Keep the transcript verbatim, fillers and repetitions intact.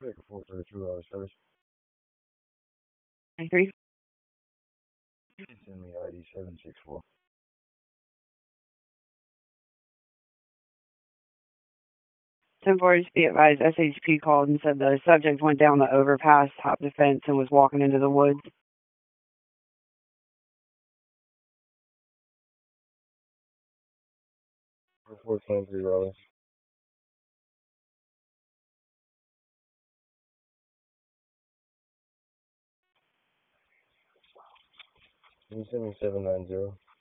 Pick a four for two hours service. Three. Send me I D seven six four. ten forty, be advised, S H P called and said the subject went down the overpass, hopped the fence, and was walking into the woods. four twenty-three Raleigh. Can you send me seven nine zero?